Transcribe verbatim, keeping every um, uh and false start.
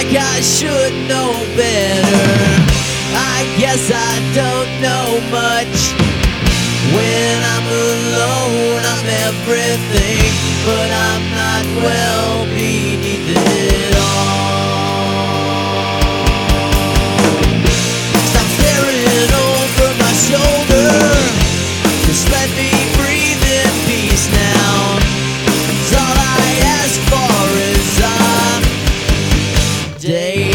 like I should know better. I guess I don't know much. When I'm alone, I'm everything, but I'm not well beneath it all. Stop staring over my shoulder. Just let me breathe in peace now. 'Cause all I ask for is a day